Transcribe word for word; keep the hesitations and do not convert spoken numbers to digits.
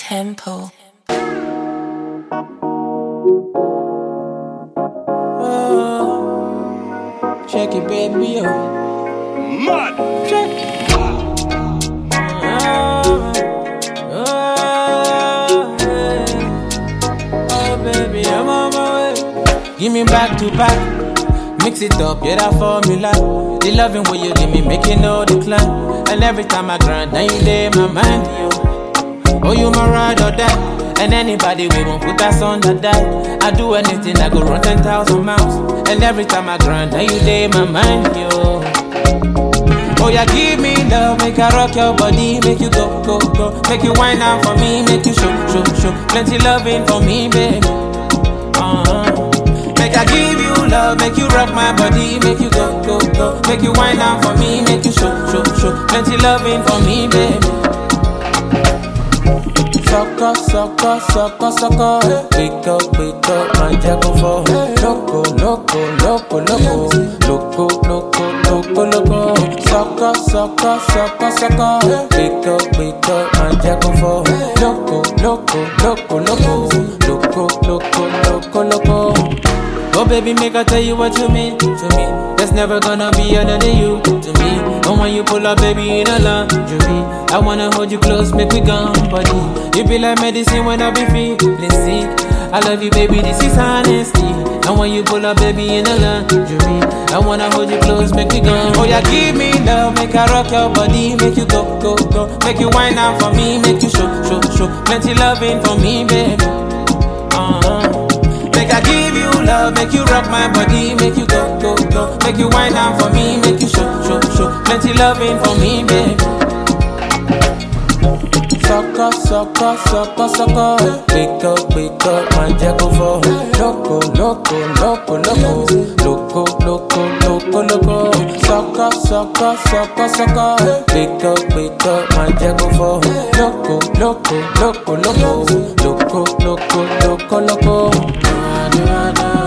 Tempo. Oh, check it, baby. Oh. Mad. Check. Oh, oh, yeah. Oh, baby, I'm on my way. Give me back to back. Mix it up, yeah, that formula. The loving what you give me, make it no decline. And every time I grind, now you lay my mind, yo. Oh, you my ride or die. And anybody we won't put us on that die. I do anything, I go run ten thousand miles. And every time I grind, now you lay my mind, yo. Oh, yeah, give me love, make I rock your body, make you go, go, go. Make you whine out for me, make you show, show, show. Plenty loving for me, baby. Uh-huh. Make I give you love, make you rock my body, make you go, go, go. Make you whine out for me, make you show, show, show. Plenty loving for me, baby. Sucker, sucker, sucker, sucker. Wake up, wake up, my jago for. Loco, loco, loco, loco. Loco, loco, loco, loco. Sucker, sucker, sucker, sucker. Wake up, wake up, my jago for. Loco, loco, loco, loco. Loco, loco, loco, loco. Oh baby, make I tell you what you mean to me. There's never gonna be another you to me. And when you pull up, baby, in a lingerie, I wanna hold you close, make we gum body. You be like medicine when I be feeling sick. I love you, baby, this is honesty. And when you pull up, baby, in a lingerie, I wanna hold you close, make we gum. Oh yeah, give me love, make I rock your body, make you go, go, go. Make you whine out for me, make you show, show, show. Plenty loving for me, baby. Uh-huh. Make I give you love, make you rock my body, make you go, go, go. Make you whine down for me, make you show, show, show. Plenty loving for me, baby. Sucker, sucker, sucker, sucker. Wake up, wake up, my jago for. Loco, loco, loco, loco. Loco, loco, loco, loco. Sucker, sucker, sucker, sucker. Wake up, wake up, my jago for. Loco, loco, loco, loco. Loco, loco, loco, loco. Da, da, da.